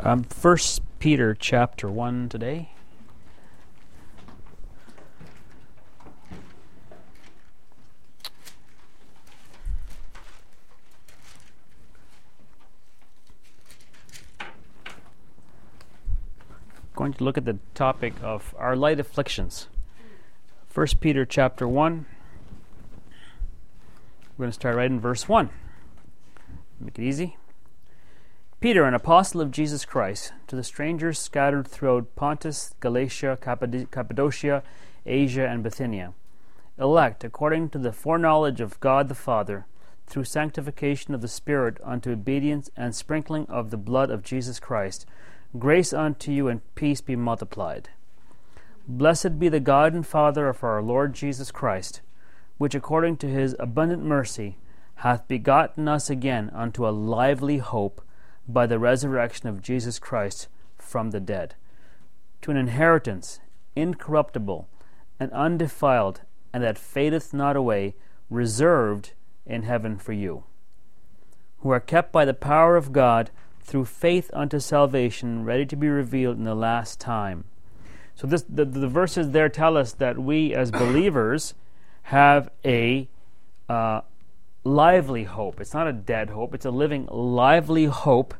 First Peter chapter 1 today. Going to look at the topic of our light afflictions. First Peter chapter 1. We're going to start right in verse 1. Make it easy. Peter, an apostle of Jesus Christ, to the strangers scattered throughout Pontus, Galatia, Cappadocia, Asia, and Bithynia, elect according to the foreknowledge of God the Father, through sanctification of the Spirit unto obedience and sprinkling of the blood of Jesus Christ, grace unto you and peace be multiplied. Blessed be the God and Father of our Lord Jesus Christ, which according to his abundant mercy hath begotten us again unto a lively hope by the resurrection of Jesus Christ from the dead, to an inheritance incorruptible and undefiled, and that fadeth not away, reserved in heaven for you, who are kept by the power of God through faith unto salvation, ready to be revealed in the last time. So the verses there tell us that we as believers have a lively hope. It's not a dead hope. It's a living, lively hope.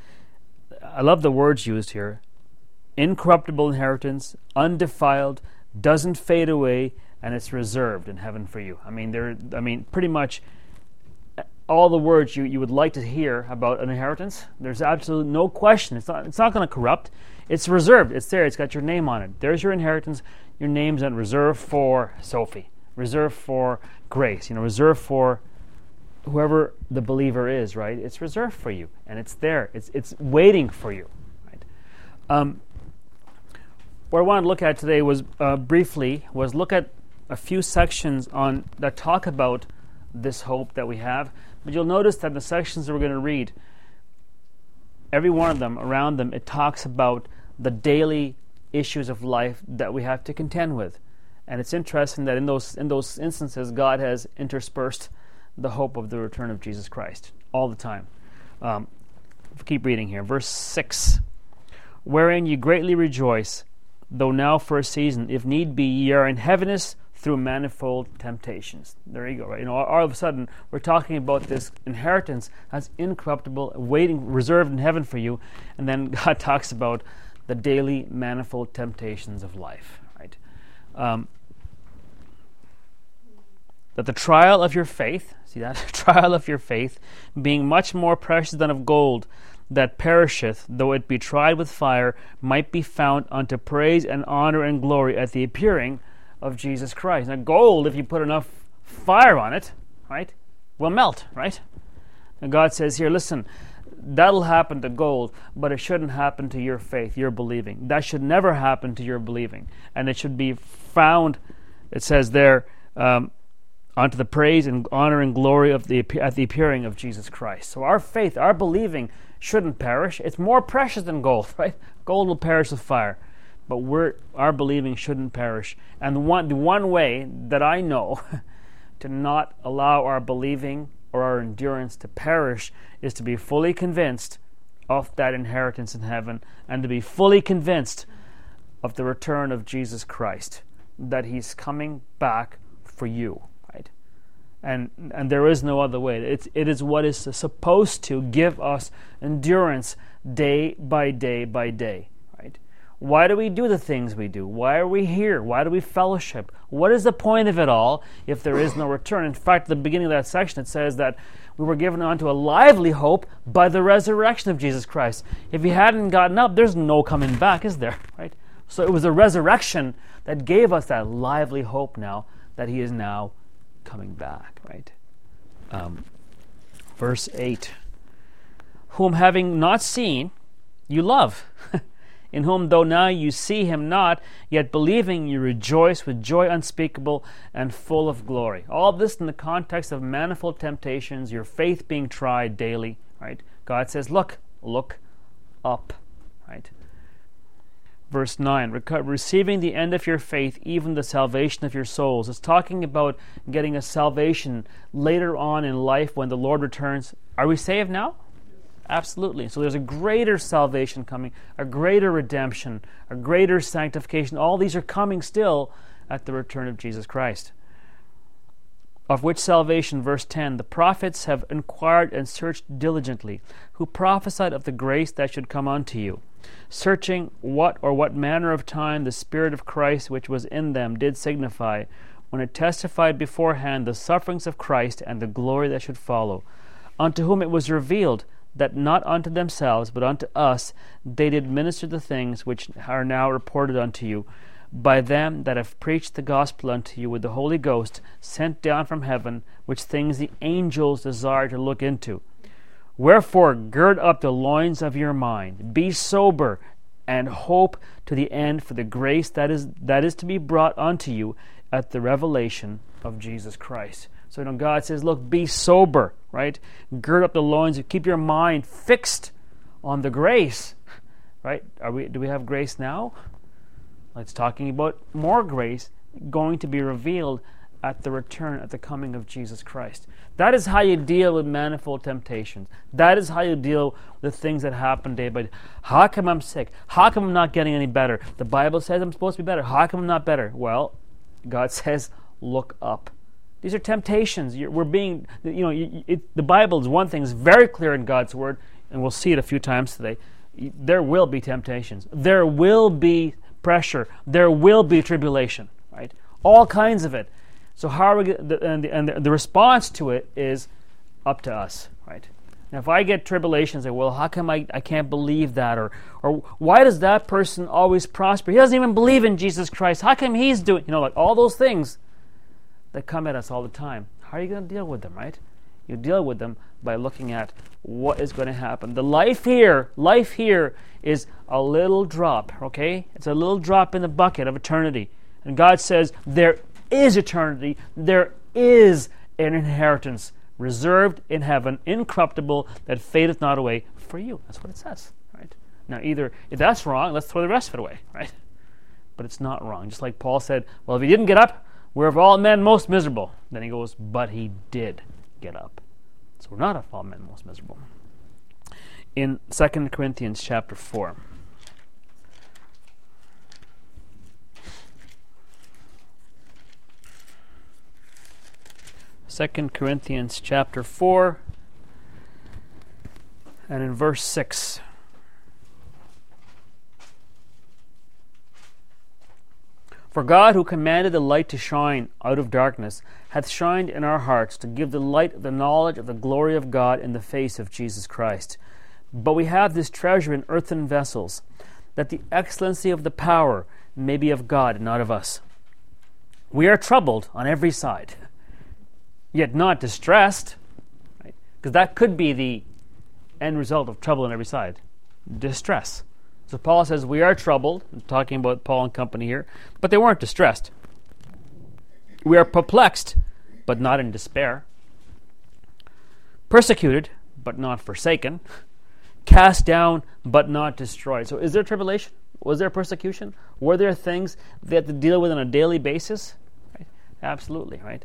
I love the words used here. Incorruptible inheritance, undefiled, doesn't fade away, and it's reserved in heaven for you. I mean, pretty much all the words you would like to hear about an inheritance. There's absolutely no question. It's not going to corrupt. It's reserved. It's there. It's got your name on it. There's your inheritance. Your name's on reserved for Sophie. Reserved for Grace. Reserved for whoever the believer is, right? It's reserved for you, and it's there. It's waiting for you, right? What I want to look at today was look at a few sections that talk about this hope that we have. But you'll notice that the sections that we're going to read, every one of them, around them, it talks about the daily issues of life that we have to contend with. And it's interesting that in those instances, God has interspersed the hope of the return of Jesus Christ all the time. Keep reading here. Verse 6. Wherein ye greatly rejoice, though now for a season, if need be, ye are in heaviness through manifold temptations. There you go, right? All of a sudden, we're talking about this inheritance that's incorruptible, waiting, reserved in heaven for you, and then God talks about the daily manifold temptations of life, right? That the trial of your faith, see that? Trial of your faith, being much more precious than of gold, that perisheth, though it be tried with fire, might be found unto praise and honor and glory at the appearing of Jesus Christ. Now gold, if you put enough fire on it, right, will melt, right? And God says here, listen, that'll happen to gold, but it shouldn't happen to your faith, your believing. That should never happen to your believing. And it should be found, it says there, unto the praise and honor and glory at the appearing of Jesus Christ. So our faith, our believing shouldn't perish. It's more precious than gold, right? Gold will perish with fire, but our believing shouldn't perish. And the one way that I know to not allow our believing or our endurance to perish is to be fully convinced of that inheritance in heaven, and to be fully convinced of the return of Jesus Christ, that he's coming back for you. And there is no other way. It is what is supposed to give us endurance day by day by day. Right? Why do we do the things we do? Why are we here? Why do we fellowship? What is the point of it all if there is no return? In fact, at the beginning of that section, it says that we were given unto a lively hope by the resurrection of Jesus Christ. If he hadn't gotten up, there's no coming back, is there? Right? So it was a resurrection that gave us that lively hope now that he is now coming back, right? Verse 8. Whom having not seen, you love, in whom though now you see him not, yet believing you rejoice with joy unspeakable and full of glory. All this in the context of manifold temptations, your faith being tried daily, right? God says, look up, right? Verse 9, receiving the end of your faith, even the salvation of your souls. It's talking about getting a salvation later on in life when the Lord returns. Are we saved now? Absolutely. So there's a greater salvation coming, a greater redemption, a greater sanctification. All these are coming still at the return of Jesus Christ. Of which salvation, verse 10, the prophets have inquired and searched diligently, who prophesied of the grace that should come unto you, searching what manner of time the Spirit of Christ which was in them did signify, when it testified beforehand the sufferings of Christ and the glory that should follow, unto whom it was revealed that not unto themselves, but unto us, they did minister the things which are now reported unto you, by them that have preached the gospel unto you with the Holy Ghost, sent down from heaven, which things the angels desire to look into. Wherefore gird up the loins of your mind, be sober, and hope to the end for the grace that is to be brought unto you at the revelation of Jesus Christ. So God says, look, be sober, right? Gird up the loins, keep your mind fixed on the grace, right? Do we have grace now? It's talking about more grace going to be revealed at the return, at the coming of Jesus Christ. That is how you deal with manifold temptations. That is how you deal with the things that happen day by day. How come I'm sick? How come I'm not getting any better? The Bible says I'm supposed to be better. How come I'm not better? Well, God says, look up. These are temptations. The Bible is one thing. It's very clear in God's Word, and we'll see it a few times today. There will be temptations. There will be pressure. There will be tribulation, right? All kinds of it. So how are we? The response to it is up to us, right? Now, if I get tribulation, I say, well, how come I can't believe that? Or why does that person always prosper? He doesn't even believe in Jesus Christ. How come he's doing, like all those things that come at us all the time. How are you going to deal with them, right? You deal with them by looking at what is going to happen. The life here is a little drop, okay? It's a little drop in the bucket of eternity. And God says there is eternity. There is an inheritance reserved in heaven, incorruptible, that fadeth not away for you. That's what it says, right? Now, either if that's wrong, let's throw the rest of it away, right? But it's not wrong. Just like Paul said, well, if he didn't get up, we're of all men most miserable. Then he goes, but he did get up. So we're not of all men most miserable. In 2 Corinthians chapter 4. 2 Corinthians chapter 4 and in verse 6. For God, who commanded the light to shine out of darkness, hath shined in our hearts to give the light of the knowledge of the glory of God in the face of Jesus Christ. But we have this treasure in earthen vessels, that the excellency of the power may be of God and not of us. We are troubled on every side, yet not distressed, right? Because that could be the end result of trouble on every side, distress. So Paul says we are troubled. I'm talking about Paul and company here, but they weren't distressed. We are perplexed, but not in despair. Persecuted, but not forsaken. Cast down, but not destroyed. So is there tribulation? Was there persecution? Were there things they had to deal with on a daily basis? Right? Absolutely, right?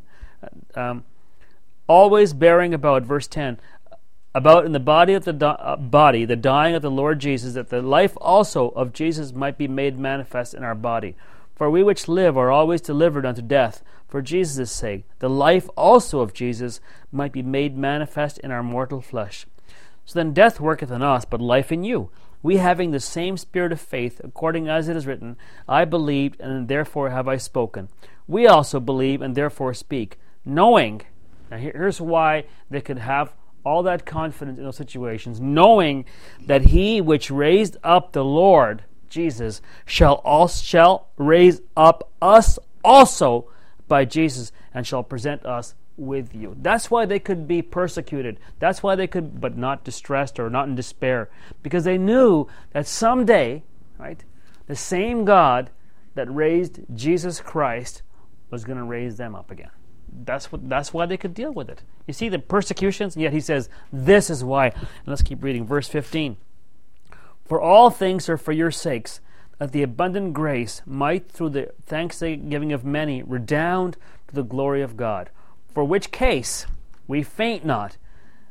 Always bearing about, verse 10, about in the body of the the dying of the Lord Jesus, that the life also of Jesus might be made manifest in our body. For we which live are always delivered unto death, for Jesus' sake. The life also of Jesus might be made manifest in our mortal flesh. So then death worketh in us, but life in you. We having the same spirit of faith, according as it is written, I believed, and therefore have I spoken. We also believe, and therefore speak, knowing. Now here's why they could have all that confidence in those situations, knowing that he which raised up the Lord Jesus shall raise up us also by Jesus, and shall present us with you. That's why they could be persecuted. That's why they could, but not distressed or not in despair, because they knew that someday, right, the same God that raised Jesus Christ was going to raise them up again. That's why they could deal with it. You see the persecutions, and yet he says, this is why. And let's keep reading. Verse 15. For all things are for your sakes, that the abundant grace might, through the thanksgiving of many, redound to the glory of God. For which case we faint not,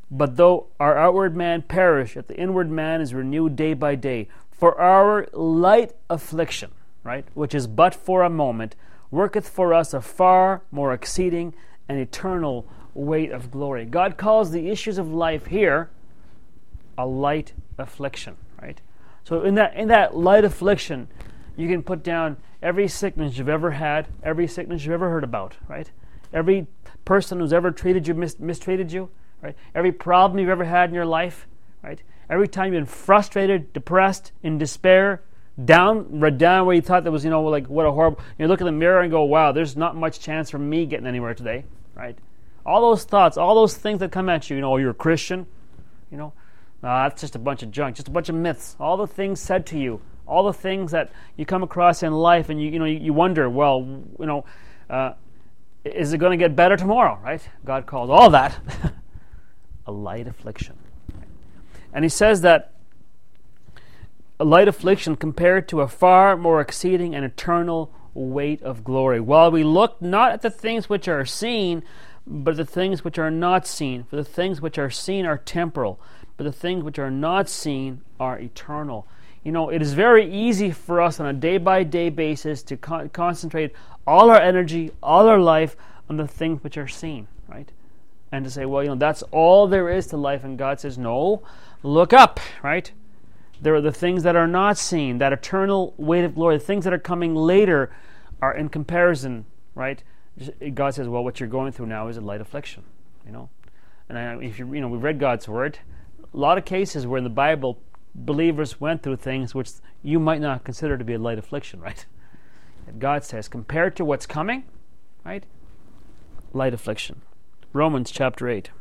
But though our outward man perish, yet the inward man is renewed day by day. For our light affliction, right, which is but for a moment, worketh for us a far more exceeding and eternal weight of glory. God calls the issues of life here a light affliction, right? So in that light affliction, you can put down every sickness you've ever had, every sickness you've ever heard about, right? Every person who's ever treated you, mistreated you, right? Every problem you've ever had in your life, right? Every time you've been frustrated, depressed, in despair, down where you thought there was, like what a horrible, you look in the mirror and go, wow, there's not much chance for me getting anywhere today, right? All those thoughts, all those things that come at you, you're a Christian, that's just a bunch of junk, just a bunch of myths. All the things said to you, all the things that you come across in life, and you wonder, well, is it going to get better tomorrow, right? God calls all that a light affliction. And he says that a light affliction compared to a far more exceeding and eternal weight of glory. While we look not at the things which are seen, but the things which are not seen. For the things which are seen are temporal, but the things which are not seen are eternal. It is very easy for us on a day-by-day basis to concentrate all our energy, all our life on the things which are seen, right? And to say, well, that's all there is to life. And God says, no, look up, right? There are the things that are not seen, that eternal weight of glory. The things that are coming later are in comparison, right? God says, well, what you're going through now is a light affliction, And if we've read God's Word, a lot of cases where in the Bible, believers went through things which you might not consider to be a light affliction, right? And God says, compared to what's coming, right? Light affliction. Romans chapter 8.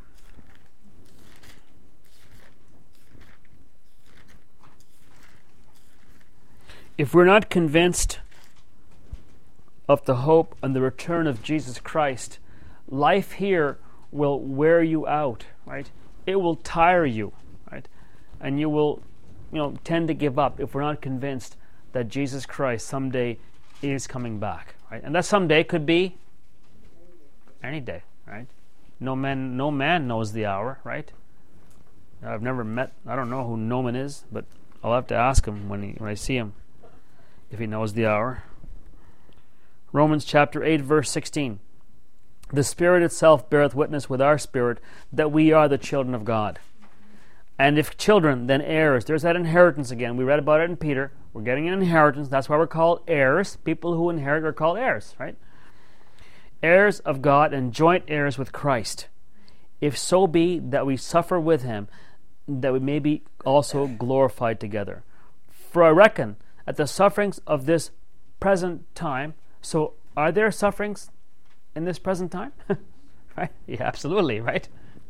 If we're not convinced of the hope and the return of Jesus Christ, life here will wear you out, right? It will tire you, right? And you will, tend to give up if we're not convinced that Jesus Christ someday is coming back, right? And that someday could be any day, right? No man knows the hour, right? I've never met, I don't know who Noman is, but I'll have to ask him when I see him, if he knows the hour. Romans chapter 8, verse 16. The Spirit itself beareth witness with our spirit that we are the children of God. And if children, then heirs. There's that inheritance again. We read about it in Peter. We're getting an inheritance. That's why we're called heirs. People who inherit are called heirs, right? Heirs of God and joint heirs with Christ. If so be that we suffer with him, that we may be also glorified together. For I reckon at the sufferings of this present time. So are there sufferings in this present time? Right? Yeah, absolutely, right?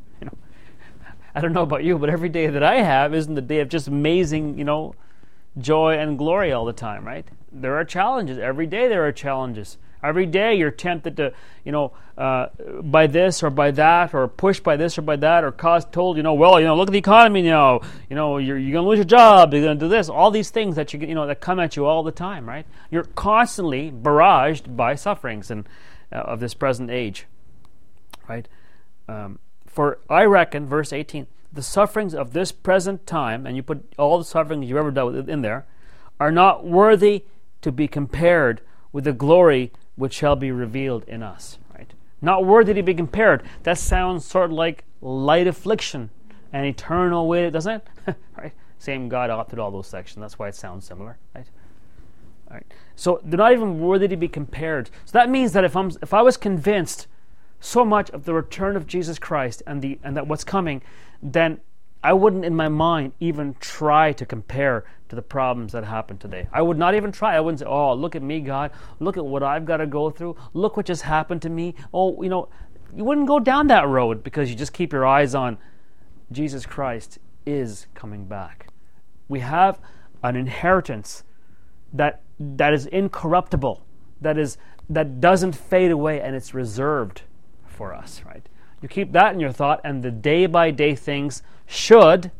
I don't know about you, but every day that I have isn't the day of just amazing, joy and glory all the time, right? There are challenges. Every day there are challenges. Every day you're tempted to, by this or by that, or pushed by this or by that, or told, look at the economy now. You're going to lose your job. You're going to do this. All these things that that come at you all the time, right? You're constantly barraged by sufferings and of this present age, right? For I reckon, verse 18, the sufferings of this present time, and you put all the sufferings you've ever dealt with in there, are not worthy to be compared with the glory which shall be revealed in us, right? Not worthy to be compared. That sounds sort of like light affliction and eternal weight, doesn't it? Right? Same God authored all those sections. That's why it sounds similar, right? All right. So they're not even worthy to be compared. So that means that if I was convinced so much of the return of Jesus Christ and that what's coming, then I wouldn't in my mind even try to compare to the problems that happen today. I would not even try. I wouldn't say, oh, look at me, God. Look at what I've got to go through. Look what just happened to me. Oh, you wouldn't go down that road because you just keep your eyes on Jesus Christ is coming back. We have an inheritance that is incorruptible, that doesn't fade away, and it's reserved for us, right? You keep that in your thought, and the day-by-day things should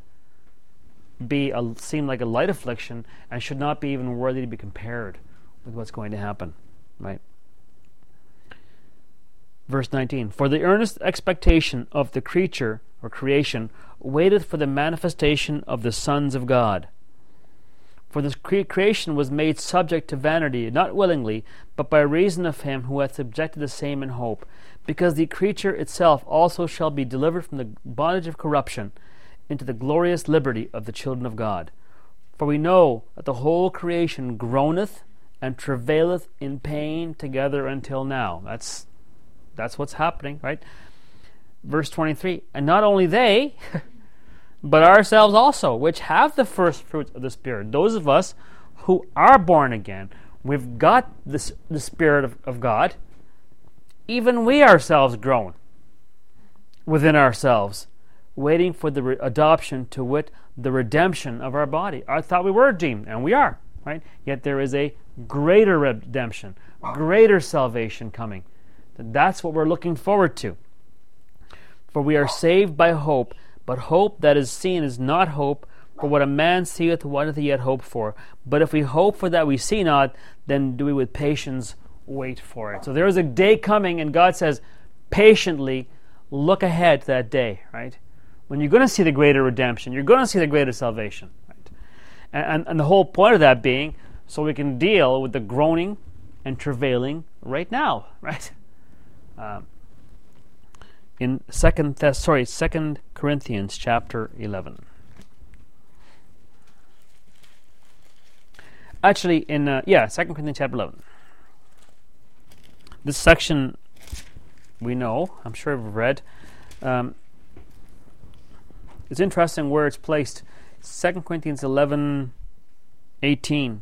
seem like a light affliction and should not be even worthy to be compared with what's going to happen, right? Verse 19, for the earnest expectation of the creature or creation, waiteth for the manifestation of the sons of God. For this creation was made subject to vanity, not willingly, but by reason of him who hath subjected the same in hope, because the creature itself also shall be delivered from the bondage of corruption into the glorious liberty of the children of God. For we know that the whole creation groaneth and travaileth in pain together until now. That's what's happening, right? Verse 23, and not only they, but ourselves also, which have the first fruits of the Spirit. Those of us who are born again, we've got the Spirit of God. Even we ourselves groan within ourselves, waiting for the adoption, to wit, the redemption of our body. I thought we were redeemed, and we are, right? Yet there is a greater redemption, greater salvation coming. That's what we're looking forward to. For we are saved by hope, but hope that is seen is not hope. For what a man seeth, what doth he yet hope for? But if we hope for that we see not, then do we with patience wait for it. So there is a day coming, and God says, patiently look ahead to that day, right? When you're going to see the greater redemption, you're going to see the greater salvation, right? And the whole point of that being, so we can deal with the groaning and travailing right now, right? In 2 Corinthians chapter 11. Actually, in 2 Corinthians chapter 11. This section we know, I'm sure we've read. It's interesting where it's placed. 2 Corinthians 11:18.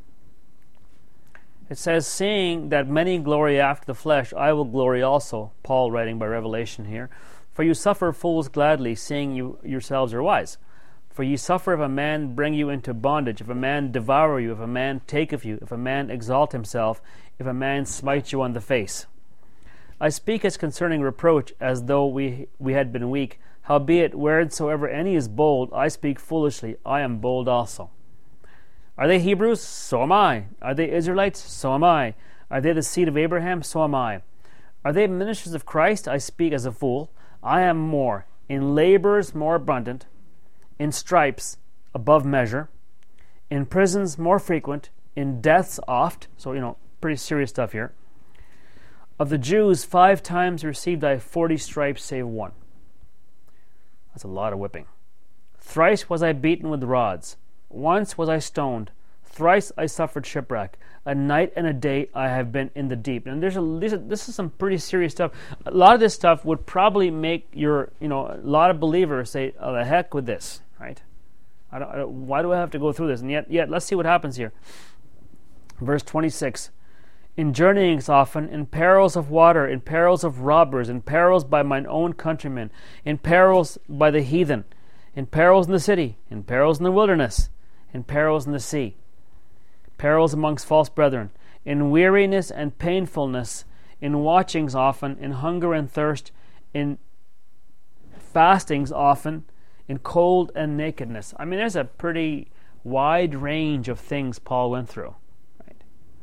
It says, seeing that many glory after the flesh, I will glory also. Paul writing by revelation here. For you suffer fools gladly, seeing you yourselves are wise. For ye suffer if a man bring you into bondage, if a man devour you, if a man take of you, if a man exalt himself, if a man smite you on the face. I speak as concerning reproach, as though we had been weak. Howbeit, wheresoever any is bold, I speak foolishly, I am bold also. Are they Hebrews? So am I. Are they Israelites? So am I. Are they the seed of Abraham? So am I. Are they ministers of Christ? I speak as a fool. I am more. In labors more abundant. In stripes above measure. In prisons more frequent. In deaths oft. So, pretty serious stuff here. Of the Jews, 5 times received I 40 stripes, save one. That's a lot of whipping. Thrice was I beaten with rods. Once was I stoned. Thrice I suffered shipwreck. A night and a day I have been in the deep. And this is some pretty serious stuff. A lot of this stuff would probably make a lot of believers say, "Oh, the heck with this," right? Why do I have to go through this? And yet, let's see what happens here. Verse 26. In journeyings often, in perils of water, in perils of robbers, in perils by mine own countrymen, in perils by the heathen, in perils in the city, in perils in the wilderness, in perils in the sea, perils amongst false brethren, in weariness and painfulness, in watchings often, in hunger and thirst, in fastings often, in cold and nakedness. I mean, there's a pretty wide range of things Paul went through. Right?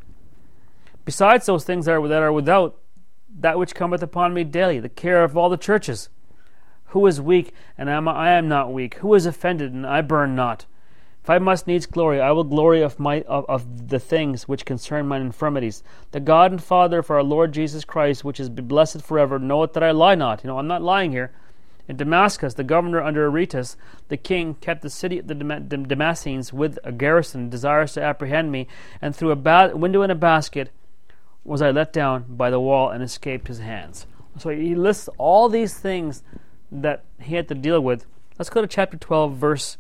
Besides those things that are without, that which cometh upon me daily, the care of all the churches. Who is weak, and I am not weak? Who is offended, and I burn not? If I must needs glory, I will glory of the things which concern mine infirmities. The God and Father of our Lord Jesus Christ, which is blessed forever, knoweth that I lie not. I'm not lying here. In Damascus, the governor under Aretas, the king, kept the city of the Damascenes with a garrison, desirous to apprehend me, and through a window in a basket was I let down by the wall and escaped his hands. So he lists all these things that he had to deal with. Let's go to chapter 12, verse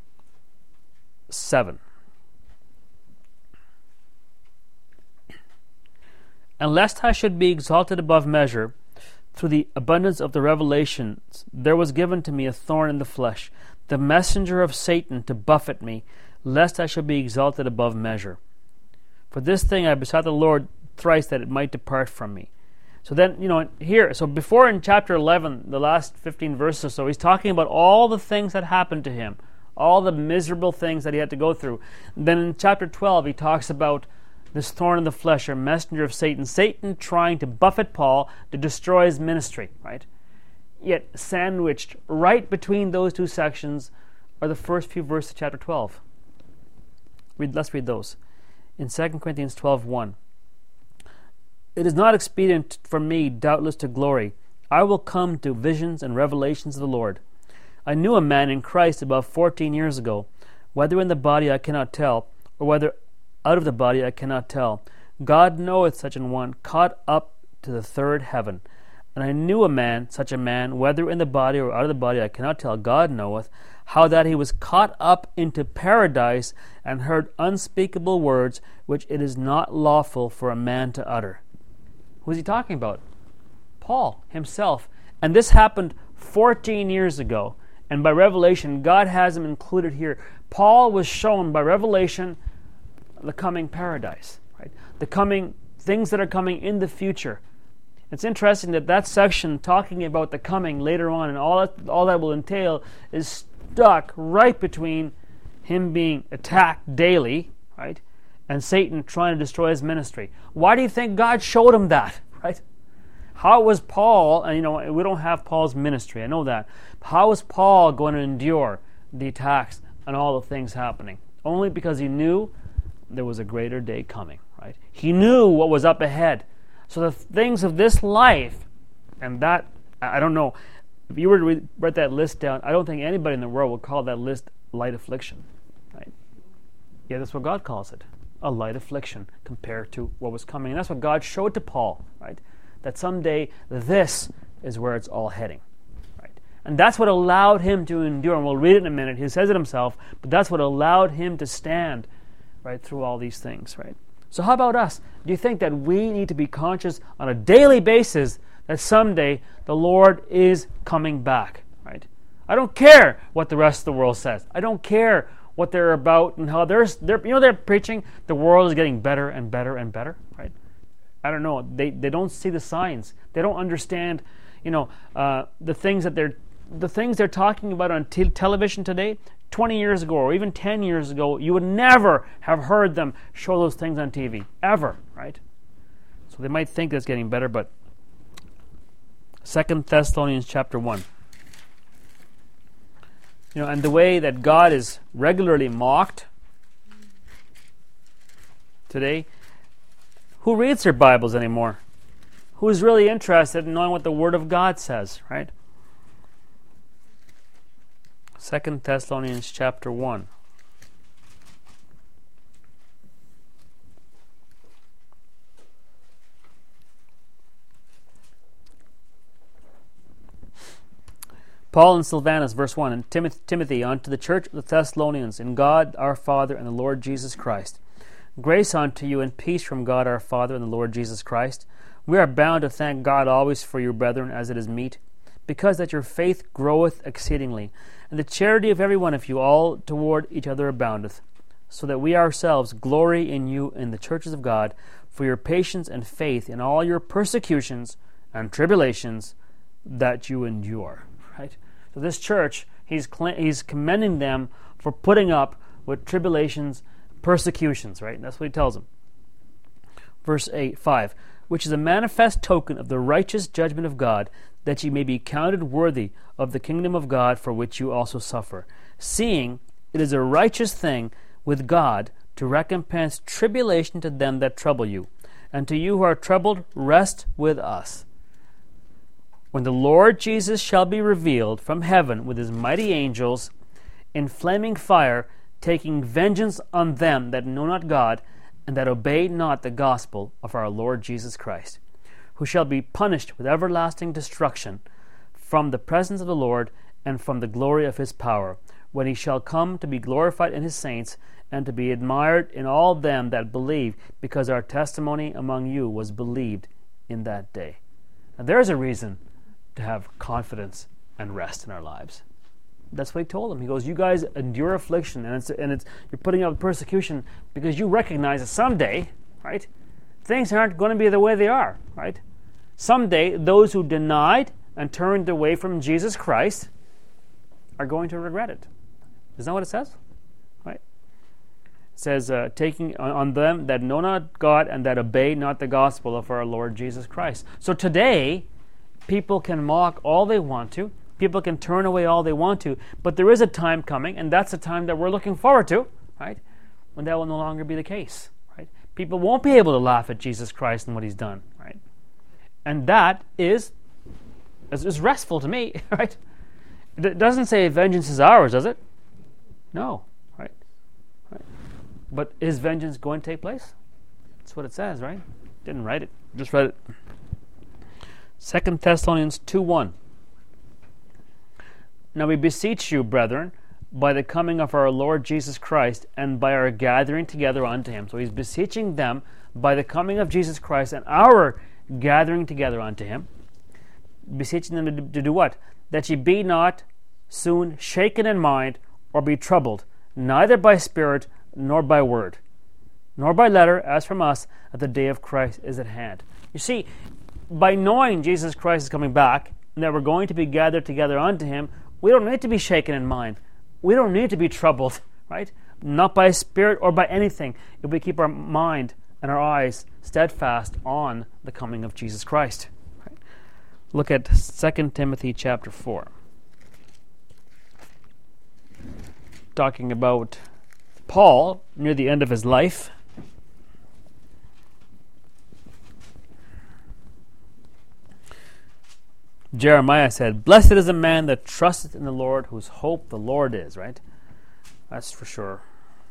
7. And lest I should be exalted above measure, through the abundance of the revelations, there was given to me a thorn in the flesh, the messenger of Satan to buffet me, lest I should be exalted above measure. For this thing I besought the Lord thrice that it might depart from me. So then, here, so before in chapter 11, the last 15 verses or so, he's talking about all the things that happened to him, all the miserable things that he had to go through. Then in chapter 12, he talks about this thorn in the flesh, or messenger of Satan, Satan trying to buffet Paul to destroy his ministry, right? yet sandwiched right between those two sections are the first few verses of chapter 12. Let's read those. In 2 Corinthians 12:1. It is not expedient for me, doubtless, to glory. I will come to visions and revelations of the Lord. I knew a man in Christ about 14 years ago, whether in the body I cannot tell, or whether out of the body I cannot tell. God knoweth such an one, caught up to the third heaven. And I knew a man, such a man, whether in the body or out of the body I cannot tell, God knoweth, how that he was caught up into paradise and heard unspeakable words which it is not lawful for a man to utter. Who is he talking about? Paul himself. And this happened 14 years ago. And by revelation, God has him included here. Paul was shown by revelation the coming paradise, right? The coming things that are coming in the future. It's interesting that section talking about the coming later on and all that will entail is stuck right between him being attacked daily, right, and Satan trying to destroy his ministry. Why do you think God showed him that, right? How was Paul, and we don't have Paul's ministry, I know that. How was Paul going to endure the attacks and all the things happening? Only because he knew there was a greater day coming, right? He knew what was up ahead. So the things of this life, and that, I don't know, if you were to write that list down, I don't think anybody in the world would call that list light affliction, right? Yeah, that's what God calls it, a light affliction compared to what was coming. And that's what God showed to Paul, right? That someday this is where it's all heading, right? And that's what allowed him to endure. And we'll read it in a minute. He says it himself, but that's what allowed him to stand, right, through all these things, right? So how about us? Do you think that we need to be conscious on a daily basis that someday the Lord is coming back, right? I don't care what the rest of the world says. I don't care what they're about and how they're preaching the world is getting better and better and better, right? I don't know. They don't see the signs. They don't understand, the things they're talking about on television today. 20 years ago or even 10 years ago, you would never have heard them show those things on TV, ever, right? So they might think that's getting better, but 2 Thessalonians chapter 1. And the way that God is regularly mocked today, who reads their Bibles anymore? Who's really interested in knowing what the Word of God says, right? 2 Thessalonians chapter 1. Paul and Silvanus, verse 1, and Timothy, unto the church of the Thessalonians, in God our Father and the Lord Jesus Christ. Grace unto you and peace from God our Father and the Lord Jesus Christ. We are bound to thank God always for you, brethren, as it is meet, because that your faith groweth exceedingly, and the charity of every one of you all toward each other aboundeth, so that we ourselves glory in you in the churches of God, for your patience and faith in all your persecutions and tribulations that you endure. Right? So this church, he's commending them for putting up with tribulations, persecutions, right? And that's what he tells them. Verse 5, which is a manifest token of the righteous judgment of God, that ye may be counted worthy of the kingdom of God, for which you also suffer, seeing it is a righteous thing with God to recompense tribulation to them that trouble you, and to you who are troubled, rest with us. When the Lord Jesus shall be revealed from heaven with his mighty angels in flaming fire, taking vengeance on them that know not God, and that obey not the gospel of our Lord Jesus Christ, who shall be punished with everlasting destruction from the presence of the Lord and from the glory of his power, when he shall come to be glorified in his saints, and to be admired in all them that believe, because our testimony among you was believed in that day. Now there's a reason to have confidence and rest in our lives. That's what he told them. He goes, you guys endure affliction, and you're putting up with persecution because you recognize that someday, right, things aren't going to be the way they are, right? Someday, those who denied and turned away from Jesus Christ are going to regret it. Isn't that what it says? Right? It says, taking on them that know not God and that obey not the gospel of our Lord Jesus Christ. So today, People can mock all they want to. People can turn away all they want to. But there is a time coming, and that's the time that we're looking forward to, right? When that will no longer be the case, right? People won't be able to laugh at Jesus Christ and what He's done, right? And that is restful to me, right? It doesn't say vengeance is ours, does it? No, right? But is vengeance going to take place? That's what it says, right? Didn't write it, just read it. 2 Thessalonians 2:1. Now we beseech you, brethren, by the coming of our Lord Jesus Christ and by our gathering together unto Him. So he's beseeching them by the coming of Jesus Christ and our gathering together unto Him. Beseeching them to do what? That ye be not soon shaken in mind or be troubled, neither by spirit nor by word, nor by letter, as from us, that the day of Christ is at hand. You see, by knowing Jesus Christ is coming back and that we're going to be gathered together unto Him, we don't need to be shaken in mind. We don't need to be troubled, right? Not by spirit or by anything, if we keep our mind and our eyes steadfast on the coming of Jesus Christ. Right? Look at 2 Timothy chapter 4. Talking about Paul near the end of his life. Jeremiah said, "Blessed is a man that trusteth in the Lord, whose hope the Lord is," right? That's for sure.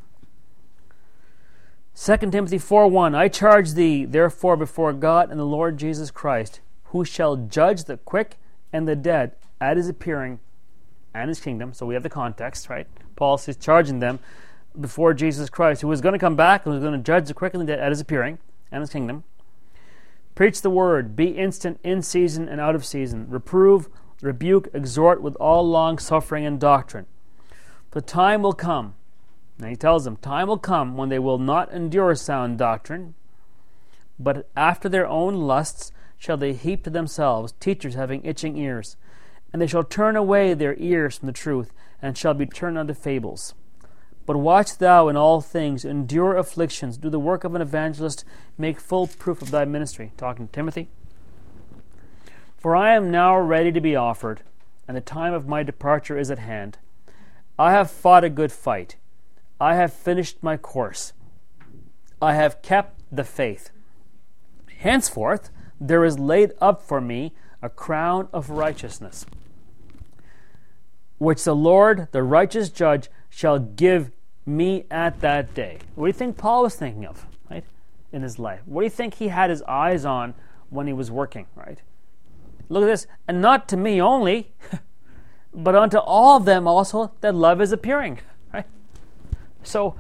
2 Timothy 4:1, "I charge thee, therefore, before God and the Lord Jesus Christ, who shall judge the quick and the dead at His appearing and His kingdom." So we have the context, right? Paul is charging them before Jesus Christ, who is going to come back and who is going to judge the quick and the dead at His appearing and His kingdom. "Preach the word, be instant in season and out of season. Reprove, rebuke, exhort with all long suffering and doctrine. For the time will come," and he tells them, "time will come when they will not endure sound doctrine, but after their own lusts shall they heap to themselves teachers having itching ears. And they shall turn away their ears from the truth, and shall be turned unto fables. But watch thou in all things, endure afflictions, do the work of an evangelist, make full proof of thy ministry." Talking to Timothy. "For I am now ready to be offered, and the time of my departure is at hand. I have fought a good fight. I have finished my course. I have kept the faith. Henceforth there is laid up for me a crown of righteousness, which the Lord, the righteous judge, shall give me at that day." What do you think Paul was thinking of, right, in his life? What do you think he had his eyes on when he was working, right? Look at this. "And not to me only, but unto all of them also that love is appearing." Right? So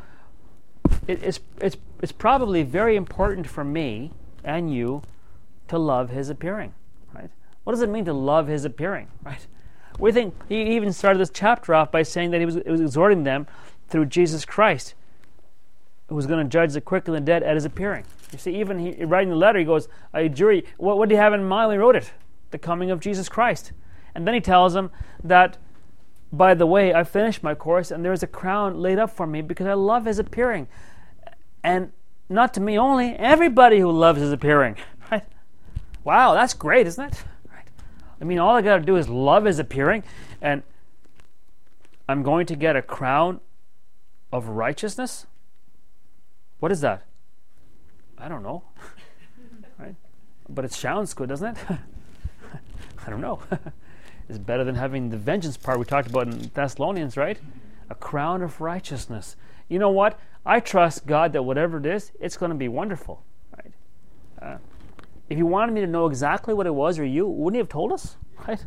it's probably very important for me and you to love His appearing, right? What does it mean to love His appearing, right? We think he even started this chapter off by saying that it was exhorting them through Jesus Christ, who was going to judge the quick and the dead at His appearing. You see, even he writing the letter, he goes, "I jury, what do you have in mind when he wrote it? The coming of Jesus Christ." And then he tells them that, "By the way, I finished my course, and there is a crown laid up for me because I love His appearing." And not to me only, everybody who loves His appearing. Right? Wow, that's great, isn't it? Right? I mean, all I got to do is love His appearing, and I'm going to get a crown of righteousness? What is that? I don't know. Right? But it sounds good, doesn't it? I don't know. It's better than having the vengeance part we talked about in Thessalonians, right? A crown of righteousness. You know what? I trust God that whatever it is, it's going to be wonderful. Right? If you wanted me to know exactly what it was, or you, wouldn't you have told us? Right?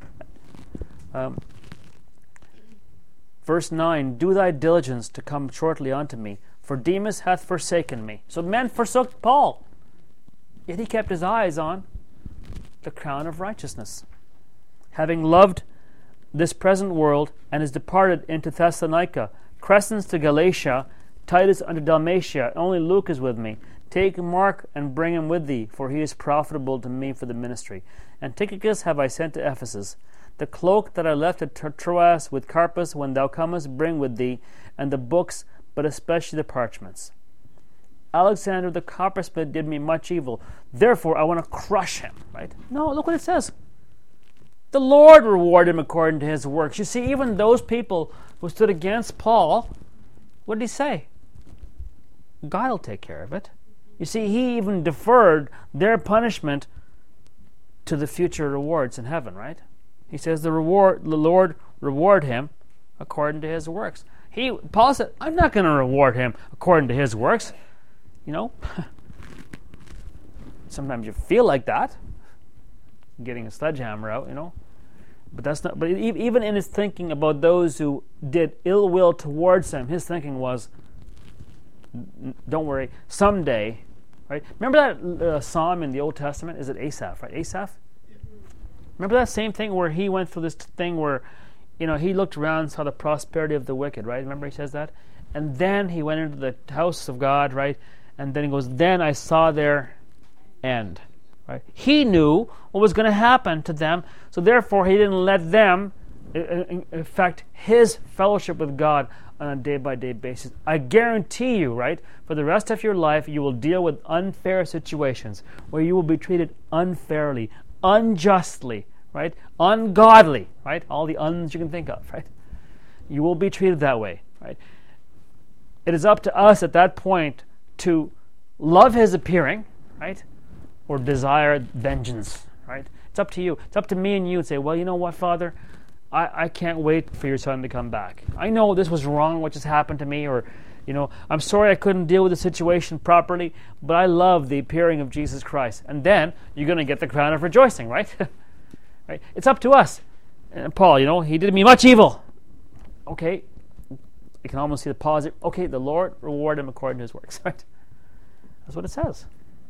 Verse 9, "Do thy diligence to come shortly unto me, for Demas hath forsaken me." So men forsook Paul, yet he kept his eyes on the crown of righteousness. "Having loved this present world, and is departed into Thessalonica, Crescens to Galatia, Titus unto Dalmatia, only Luke is with me. Take Mark and bring him with thee, for he is profitable to me for the ministry. And Tychicus have I sent to Ephesus. The cloak that I left at Troas with Carpus, when thou comest, bring with thee, and the books, but especially the parchments. Alexander the coppersmith did me much evil. Therefore I want to crush him." Right? No, look what it says. The Lord reward him according to his works. You see, even those people who stood against Paul, what did he say? God will take care of it. You see, he even deferred their punishment to the future rewards in heaven, right? He says the Lord reward him according to his works. Paul said, I'm not going to reward him according to his works. You know, sometimes you feel like that, getting a sledgehammer out, you know. But that's not. But even in his thinking about those who did ill will towards him, his thinking was, don't worry, someday, right? Remember that psalm in the Old Testament? Is it Asaph, right? Asaph? Yeah. Remember that same thing where he went through this thing where, you know, he looked around and saw the prosperity of the wicked, right? Remember he says that? And then he went into the house of God, right? And then he goes, then I saw their end, right? He knew what was going to happen to them, so therefore he didn't let them affect his fellowship with God on a day-by-day basis. I guarantee you, right, for the rest of your life, you will deal with unfair situations where you will be treated unfairly, unjustly, right, ungodly, right, all the uns you can think of, right? You will be treated that way, right? It is up to us at that point to love his appearing, right, or desire vengeance, right? It's up to you. It's up to me and you to say, well, you know what, Father? I can't wait for your son to come back. I know this was wrong, what just happened to me, or, you know, I'm sorry I couldn't deal with the situation properly, but I love the appearing of Jesus Christ. And then you're going to get the crown of rejoicing, right? Right? It's up to us. And Paul, you know, he did me much evil. Okay, you can almost see the positive. Okay, the Lord reward him according to his works, right? That's what it says.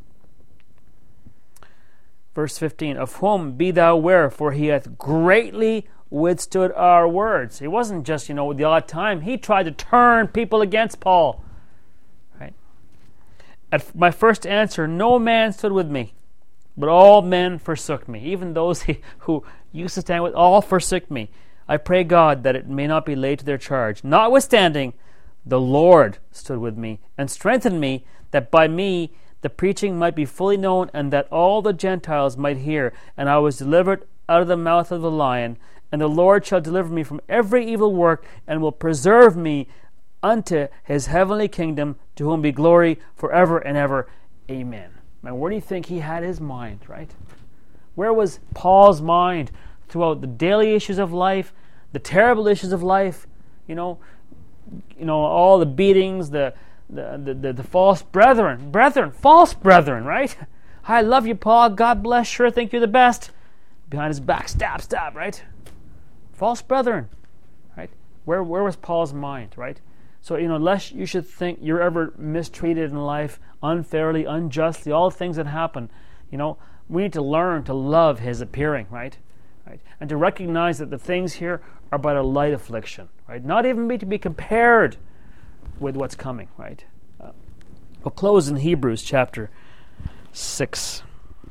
Verse 15, of whom be thou aware, for he hath greatly withstood our words. It wasn't just, you know, the odd time. He tried to turn people against Paul. Right? At my first answer, no man stood with me, but all men forsook me. Even those who used to stand with, all forsook me. I pray God that it may not be laid to their charge. Notwithstanding, the Lord stood with me and strengthened me, that by me the preaching might be fully known, and that all the Gentiles might hear. And I was delivered out of the mouth of the lion. And the Lord shall deliver me from every evil work, and will preserve me unto his heavenly kingdom, to whom be glory forever and ever. Amen. Now, where do you think he had his mind, right? Where was Paul's mind throughout the daily issues of life, the terrible issues of life, you know, all the beatings, the false false brethren, right? I love you, Paul. God bless. Sure, think you're the best. Behind his back, stab, right? False brethren, right? Where was Paul's mind, right? So, you know, lest you should think you're ever mistreated in life, unfairly, unjustly, all the things that happen, you know, we need to learn to love his appearing, right? And to recognize that the things here are but a light affliction, right? Not even to be compared with what's coming, right? We'll close in Hebrews chapter 6.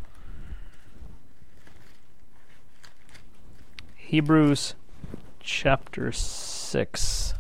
Hebrews chapter 6.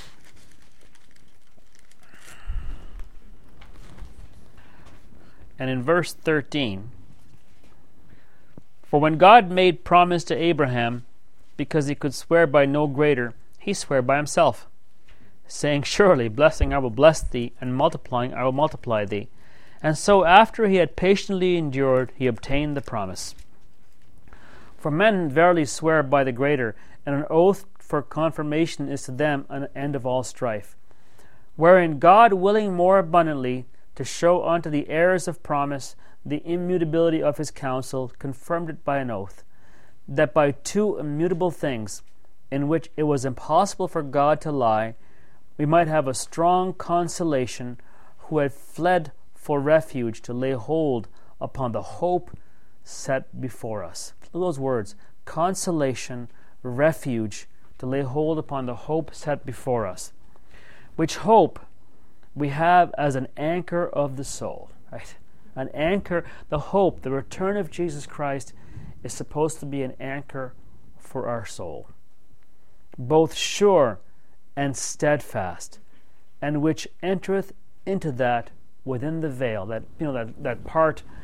And in verse 13, for when God made promise to Abraham, because he could swear by no greater, he sware by himself, saying, surely, blessing I will bless thee, and multiplying I will multiply thee. And so after he had patiently endured, he obtained the promise. For men verily swear by the greater, and an oath for confirmation is to them an end of all strife. Wherein God, willing more abundantly to show unto the heirs of promise the immutability of his counsel, confirmed it by an oath, that by two immutable things, in which it was impossible for God to lie, we might have a strong consolation, who had fled for refuge to lay hold upon the hope set before us. Look at those words: consolation, refuge, to lay hold upon the hope set before us. Which hope we have as an anchor of the soul, right? An anchor, the hope, the return of Jesus Christ is supposed to be an anchor for our soul. Both sure and steadfast, and which entereth into that within the veil, that part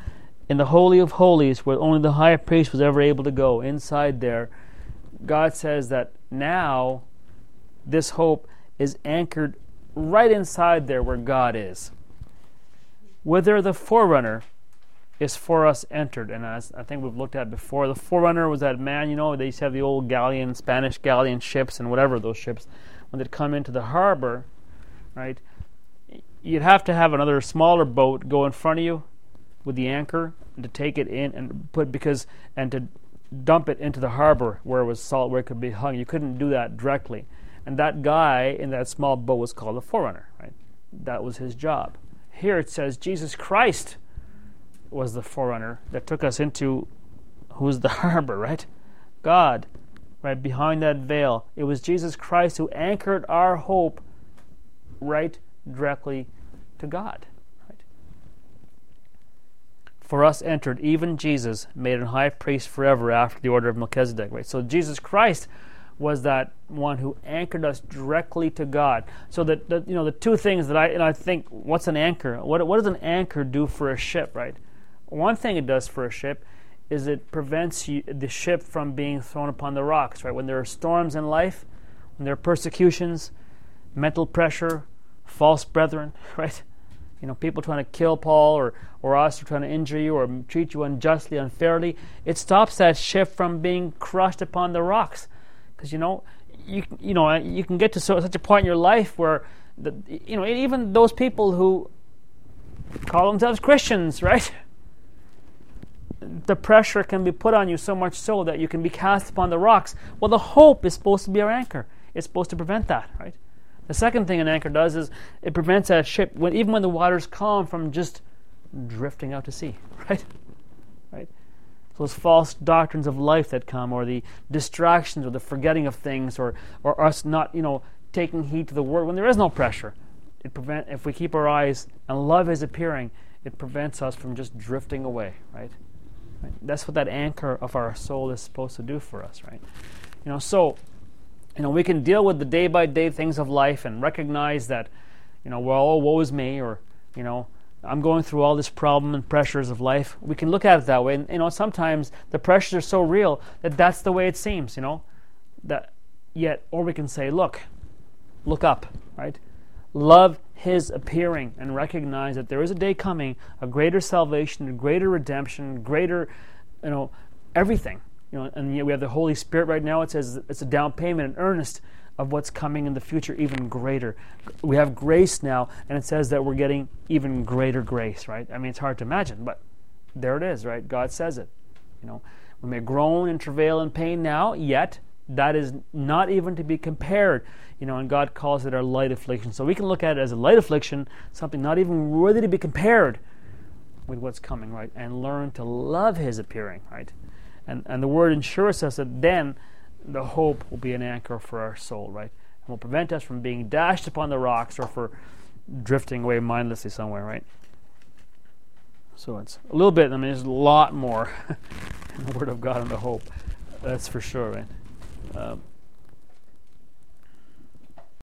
in the Holy of Holies, where only the high priest was ever able to go, inside there, God says that now this hope is anchored right inside there where God is. Whither the forerunner is for us entered. And as I think we've looked at before, the forerunner was that man, they used to have the old galleon, Spanish galleon ships and whatever those ships, when they'd come into the harbor, right, you'd have to have another smaller boat go in front of you with the anchor and to take it in and to dump it into the harbor where it was salt, where it could be hung. You couldn't do that directly. And that guy in that small boat was called the forerunner, right? That was his job. Here it says Jesus Christ was the forerunner that took us into who's the harbor, right? God, right behind that veil. It was Jesus Christ who anchored our hope right directly to God. Right? For us entered, even Jesus, made an high priest forever after the order of Melchizedek. Right? So Jesus Christ was that one who anchored us directly to God. So that the two things that I think, what's an anchor? What does an anchor do for a ship? Right? One thing it does for a ship is it prevents the ship from being thrown upon the rocks. Right? When there are storms in life, when there are persecutions, mental pressure, false brethren, right? People trying to kill Paul or us, or trying to injure you or treat you unjustly, unfairly. It stops that ship from being crushed upon the rocks. Because you can get to such a point in your life where even those people who call themselves Christians, right? The pressure can be put on you so much so that you can be cast upon the rocks. Well, the hope is supposed to be our anchor. It's supposed to prevent that, right? The second thing an anchor does is it prevents that ship, even when the water's calm, from just drifting out to sea, right? Right? Those false doctrines of life that come, or the distractions, or the forgetting of things, or us not, taking heed to the word when there is no pressure. If we keep our eyes and love His appearing, it prevents us from just drifting away, right? That's what that anchor of our soul is supposed to do for us, right? We can deal with the day-by-day things of life and recognize that, woe is me, or, I'm going through all this problem and pressures of life. We can look at it that way. And, sometimes the pressures are so real that that's the way it seems, or we can say, look up, right? Love His appearing and recognize that there is a day coming, a greater salvation, a greater redemption, greater, everything. And yet we have the Holy Spirit right now. It says it's a down payment, an earnest of what's coming in the future, even greater. We have grace now, and it says that we're getting even greater grace, right? I mean, it's hard to imagine, but there it is, right? God says it. We may groan and travail in pain now, yet that is not even to be compared, and God calls it our light affliction. So we can look at it as a light affliction, something not even worthy to be compared with what's coming, right? And learn to love His appearing, right? And the word ensures us that then the hope will be an anchor for our soul, right? And will prevent us from being dashed upon the rocks or for drifting away mindlessly somewhere, right? So it's a little bit, there's a lot more in the Word of God on the hope. That's for sure, right?